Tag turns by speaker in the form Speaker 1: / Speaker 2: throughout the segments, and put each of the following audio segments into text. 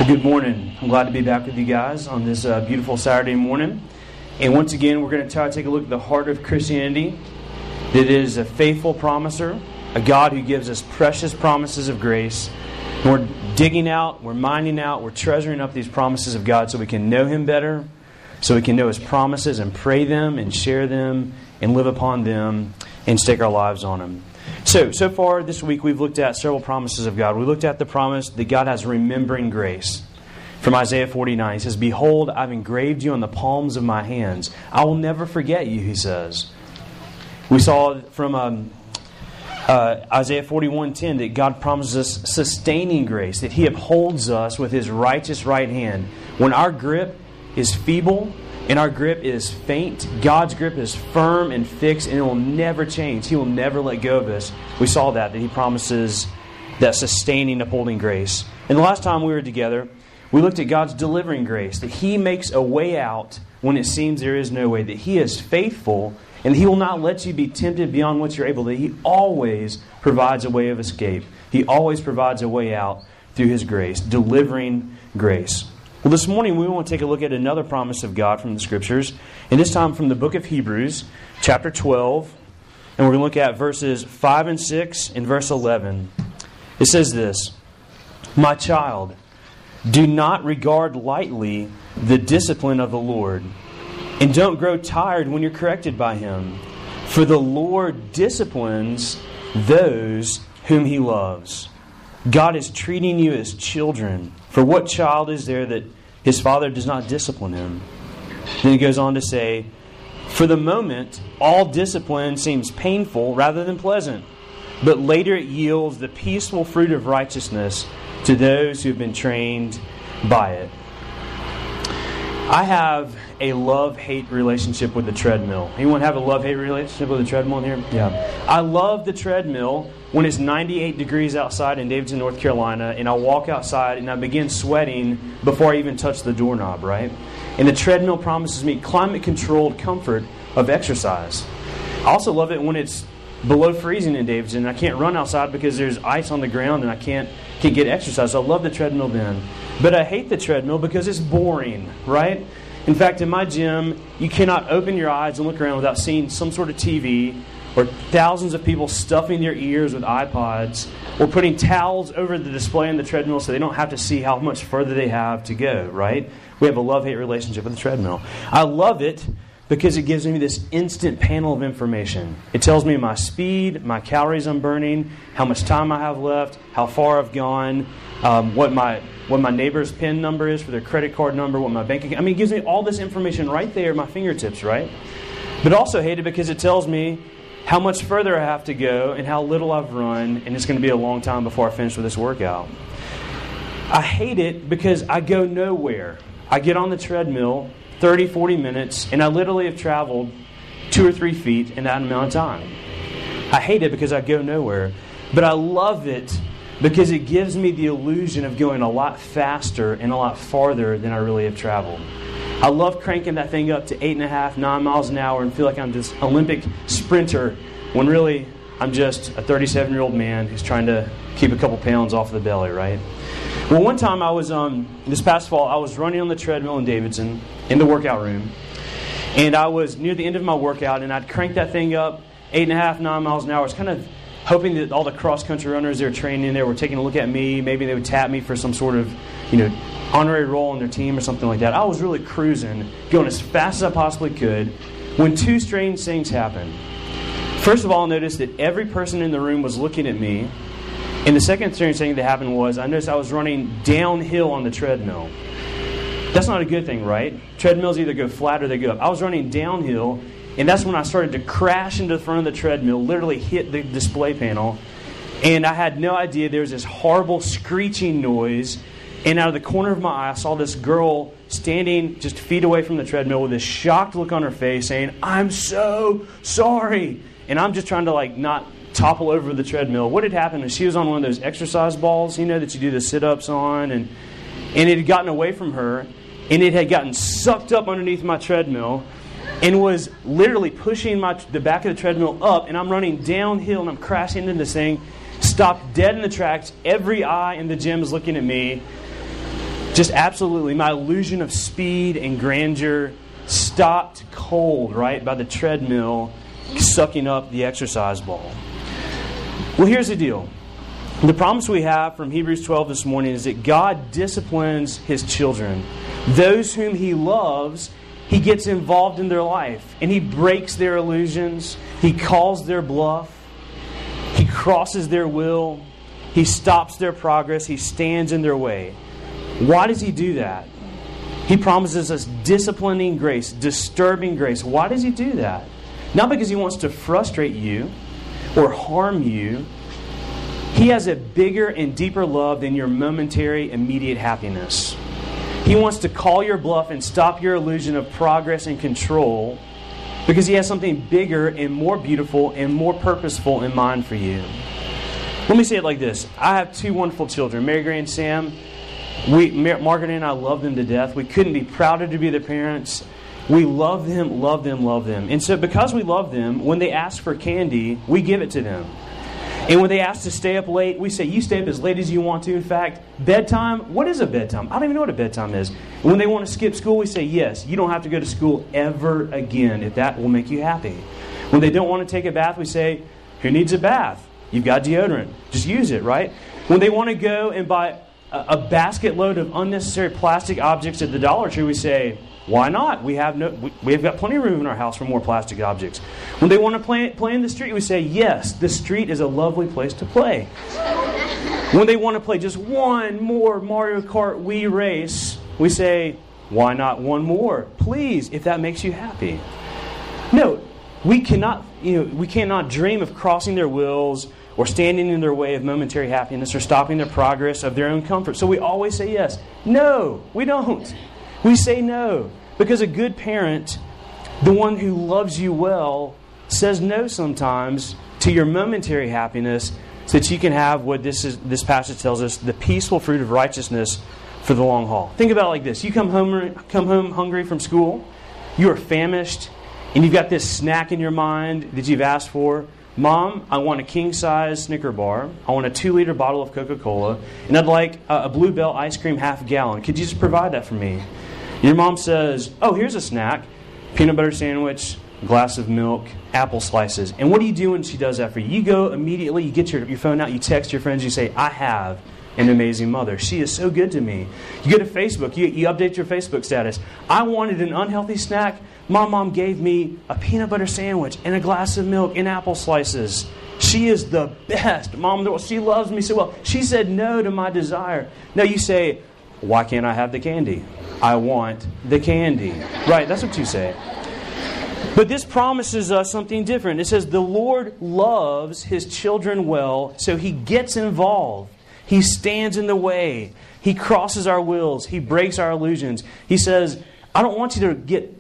Speaker 1: Good morning. I'm glad to be back with you guys on this beautiful Saturday morning. And once again, we're going to try to take a look at the heart of Christianity. That it is a faithful promiser, a God who gives us precious promises of grace. And we're digging out, we're mining out, we're treasuring up these promises of God so we can know Him better, so we can know His promises and pray them and share them and live upon them and stake our lives on them. So far this week we've looked at several promises of God. We looked at the promise that God has remembering grace. From Isaiah 49, He says, "Behold, I've engraved you on the palms of my hands. I will never forget you," He says. We saw from Isaiah 41:10 that God promises us sustaining grace, that He upholds us with His righteous right hand. When our grip is feeble and our grip is faint, God's grip is firm and fixed, and it will never change. He will never let go of us. We saw that He promises that sustaining, upholding grace. And the last time we were together, we looked at God's delivering grace, that He makes a way out when it seems there is no way, that He is faithful, and He will not let you be tempted beyond what you're able to. He always provides a way of escape. He always provides a way out through His grace, delivering grace. Well, this morning we want to take a look at another promise of God from the Scriptures, and this time from the book of Hebrews, chapter 12, and we're going to look at verses 5 and 6 and verse 11. It says this, "My child, do not regard lightly the discipline of the Lord, and don't grow tired when you're corrected by Him. For the Lord disciplines those whom He loves." God is treating you as children. For what child is there that his father does not discipline him? Then he goes on to say, "For the moment, all discipline seems painful rather than pleasant, but later it yields the peaceful fruit of righteousness to those who have been trained by it." I have a love-hate relationship with the treadmill. Anyone have a love-hate relationship with the treadmill in here? Yeah. I love the treadmill when it's 98 degrees outside in Davidson, North Carolina, and I walk outside and I begin sweating before I even touch the doorknob, right? And the treadmill promises me climate-controlled comfort of exercise. I also love it when it's below freezing in Davidson and I can't run outside because there's ice on the ground and I can't get exercise. So I love the treadmill then. But I hate the treadmill because it's boring, right? In fact, in my gym, you cannot open your eyes and look around without seeing some sort of TV or thousands of people stuffing their ears with iPods or putting towels over the display on the treadmill so they don't have to see how much further they have to go, right? We have a love-hate relationship with the treadmill. I love it because it gives me this instant panel of information. It tells me my speed, my calories I'm burning, how much time I have left, how far I've gone, what my neighbor's PIN number is for their credit card number, what my bank account. I mean, it gives me all this information right there at my fingertips, right? But I also hate it because it tells me how much further I have to go and how little I've run, and it's going to be a long time before I finish with this workout. I hate it because I go nowhere. I get on the treadmill 30, 40 minutes, and I literally have traveled 2 or 3 feet in that amount of time. I hate it because I go nowhere. But I love it because it gives me the illusion of going a lot faster and a lot farther than I really have traveled. I love cranking that thing up to 8.5, 9 miles an hour and feel like I'm this Olympic sprinter when really I'm just a 37-year-old man who's trying to keep a couple pounds off the belly, right? Well, one time I was, this past fall, I was running on the treadmill in Davidson in the workout room. And I was near the end of my workout and I'd cranked that thing up 8.5, 9 miles an hour. I was kind of hoping that all the cross-country runners they were training there were taking a look at me. Maybe they would tap me for some sort of, honorary role on their team or something like that. I was really cruising, going as fast as I possibly could, when 2 strange things happened. First of all, I noticed that every person in the room was looking at me. And the second strange thing that happened was I noticed I was running downhill on the treadmill. That's not a good thing, right? Treadmills either go flat or they go up. I was running downhill, and that's when I started to crash into the front of the treadmill, literally hit the display panel. And I had no idea there was this horrible screeching noise. And out of the corner of my eye, I saw this girl standing just feet away from the treadmill with this shocked look on her face saying, "I'm so sorry." And I'm just trying to not topple over the treadmill. What had happened is she was on one of those exercise balls, that you do the sit-ups on. And it had gotten away from her. And it had gotten sucked up underneath my treadmill. And was literally pushing the back of the treadmill up. And I'm running downhill and I'm crashing into this thing. Stopped dead in the tracks. Every eye in the gym is looking at me. Just absolutely, my illusion of speed and grandeur stopped cold, right, by the treadmill sucking up the exercise ball. Well, here's the deal. The promise we have from Hebrews 12 this morning is that God disciplines His children. Those whom He loves, He gets involved in their life. And He breaks their illusions. He calls their bluff. He crosses their will. He stops their progress. He stands in their way. Why does He do that? He promises us disciplining grace, disturbing grace. Why does He do that? Not because He wants to frustrate you or harm you. He has a bigger and deeper love than your momentary, immediate happiness. He wants to call your bluff and stop your illusion of progress and control because He has something bigger and more beautiful and more purposeful in mind for you. Let me say it like this. I have two wonderful children, Mary Gray and Sam. Margaret and I love them to death. We couldn't be prouder to be their parents. We love them, love them, love them. And so because we love them, when they ask for candy, we give it to them. And when they ask to stay up late, we say, you stay up as late as you want to. In fact, bedtime, what is a bedtime? I don't even know what a bedtime is. When they want to skip school, we say, yes, you don't have to go to school ever again if that will make you happy. When they don't want to take a bath, we say, who needs a bath? You've got deodorant. Just use it, right? When they want to go and buy a basket load of unnecessary plastic objects at the Dollar Tree, we say, why not? We have got plenty of room in our house for more plastic objects. When they want to play in the street, we say, yes, the street is a lovely place to play. When they want to play just one more Mario Kart Wii race, we say, why not one more? Please, if that makes you happy. No, we cannot dream of crossing their wills or standing in their way of momentary happiness or stopping their progress of their own comfort. So we always say yes. No, we don't. We say no. Because a good parent, the one who loves you well, says no sometimes to your momentary happiness so that you can have what this passage tells us, the peaceful fruit of righteousness for the long haul. Think about it like this. You come home hungry from school, you are famished, and you've got this snack in your mind that you've asked for. Mom, I want a king-size Snicker bar. I want a 2-liter bottle of Coca-Cola. And I'd like a Blue Bell ice cream half a gallon. Could you just provide that for me? Your mom says, oh, here's a snack. Peanut butter sandwich, glass of milk, apple slices. And what do you do when she does that for you? You go immediately, you get your phone out, you text your friends, you say, I have an amazing mother. She is so good to me. You go to Facebook, you update your Facebook status. I wanted an unhealthy snack. My mom gave me a peanut butter sandwich and a glass of milk and apple slices. She is the best. Mom, she loves me so well. She said no to my desire. No, you say, why can't I have the candy? I want the candy. Right, that's what you say. But this promises us something different. It says the Lord loves His children well, so He gets involved. He stands in the way. He crosses our wills. He breaks our illusions. He says, I don't want you to get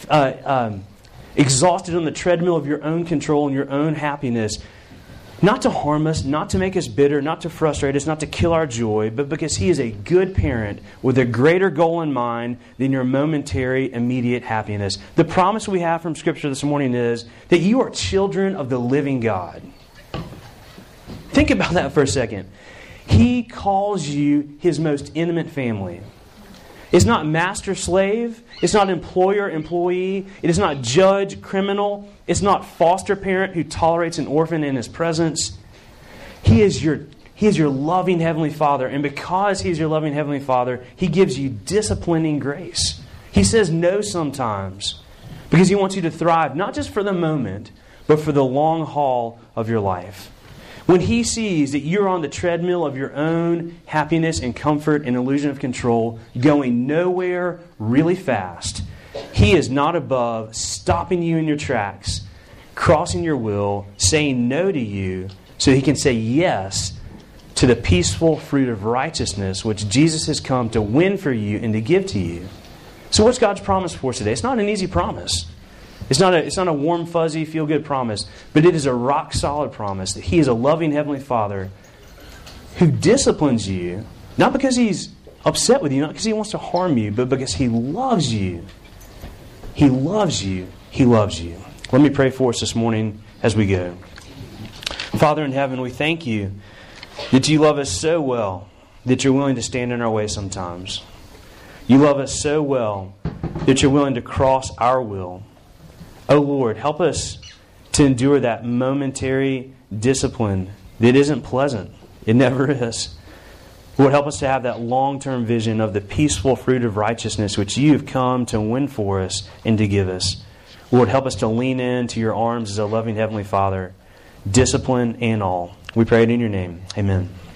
Speaker 1: exhausted on the treadmill of your own control and your own happiness. Not to harm us, not to make us bitter, not to frustrate us, not to kill our joy, but because He is a good parent with a greater goal in mind than your momentary, immediate happiness. The promise we have from Scripture this morning is that you are children of the living God. Think about that for a second. He calls you His most intimate family. It's not master-slave. It's not employer-employee. It is not judge-criminal. It's not foster parent who tolerates an orphan in his presence. He is your loving Heavenly Father. And because He is your loving Heavenly Father, He gives you disciplining grace. He says no sometimes because He wants you to thrive, not just for the moment, but for the long haul of your life. When He sees that you're on the treadmill of your own happiness and comfort and illusion of control, going nowhere really fast, He is not above stopping you in your tracks, crossing your will, saying no to you, so He can say yes to the peaceful fruit of righteousness which Jesus has come to win for you and to give to you. So what's God's promise for us today? It's not an easy promise. It's not a warm, fuzzy, feel-good promise, but it is a rock-solid promise that He is a loving Heavenly Father who disciplines you, not because He's upset with you, not because He wants to harm you, but because He loves you. He loves you. He loves you. Let me pray for us this morning as we go. Father in heaven, we thank You that You love us so well that You're willing to stand in our way sometimes. You love us so well that you're willing to cross our will. Oh Lord, help us to endure that momentary discipline that isn't pleasant. It never is. Lord, help us to have that long-term vision of the peaceful fruit of righteousness which you have come to win for us and to give us. Lord, help us to lean into your arms as a loving Heavenly Father, discipline and all. We pray it in your name. Amen.